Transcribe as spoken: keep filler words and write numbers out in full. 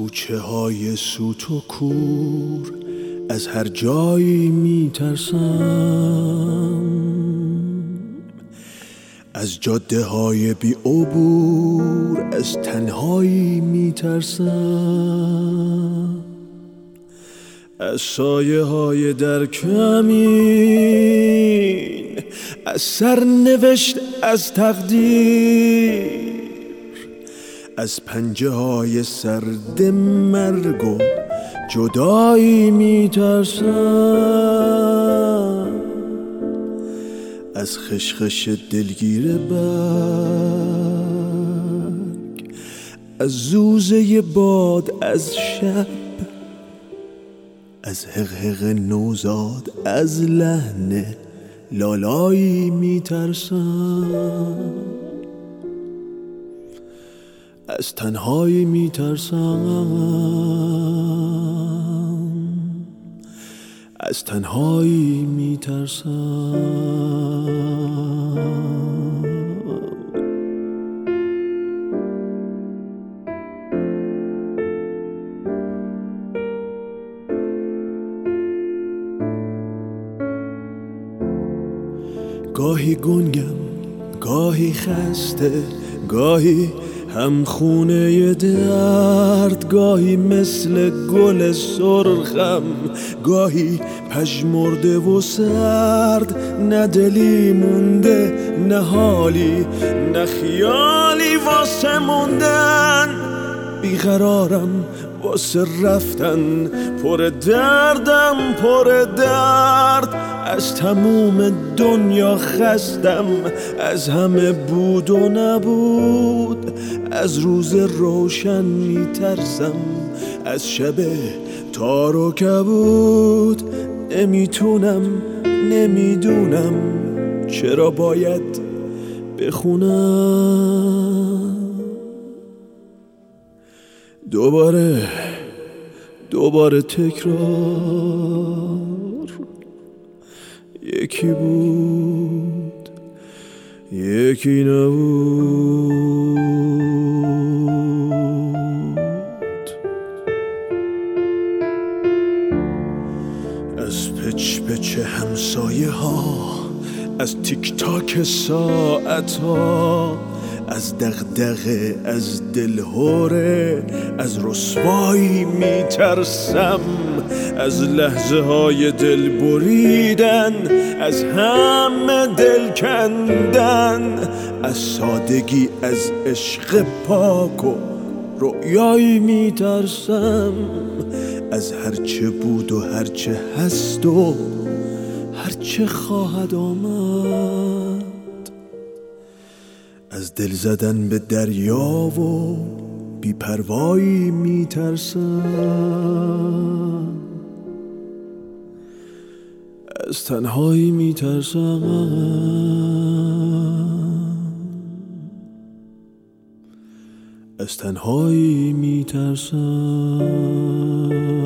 کوچه های سوت و کور از هر جایی میترسم، از جاده های بی عبور از تنهایی میترسم، از سایه های در کمین، از سرنوشت، از تقدیر، از پنجه های سرد مرگ و جدایی میترسم، از خشخش دلگیر برگ، از زوزه باد، از شب، از حقحق نوزاد، از لحن لالایی میترسم، از تنهایی میترسم، از تنهایی میترسم. گاهی گنگم، گاهی خسته، گاهی همخونه درد، گاهی مثل گل سرخم، گاهی پژمرده و سرد، نه دلی مونده، نه حالی، نه خیالی واسه موندن، بیقرارم واسه رفتن، پر دردم پر درد، از تموم دنیا خستم، از همه بود و نبود، از روز روشن میترسم، از شب تار و کبود، نمیتونم نمیدونم چرا باید بخونم. دوباره دوباره تکرار، یکی بود یکی نبود، از پچ پچ همسایه ها، از تیک تاک ساعت ها، از دغدغه، از دلهوره، از رسوایی میترسم، از لحظه های دل بریدن، از همه دل کندن، از سادگی، از عشق پاک و رؤیایی میترسم، از هرچه بود و هرچه هست و هرچه خواهد آمد، از دل زدن به دریا و بی‌پروایی میترسم، از تنهایی میترسم، از تنهایی میترسم.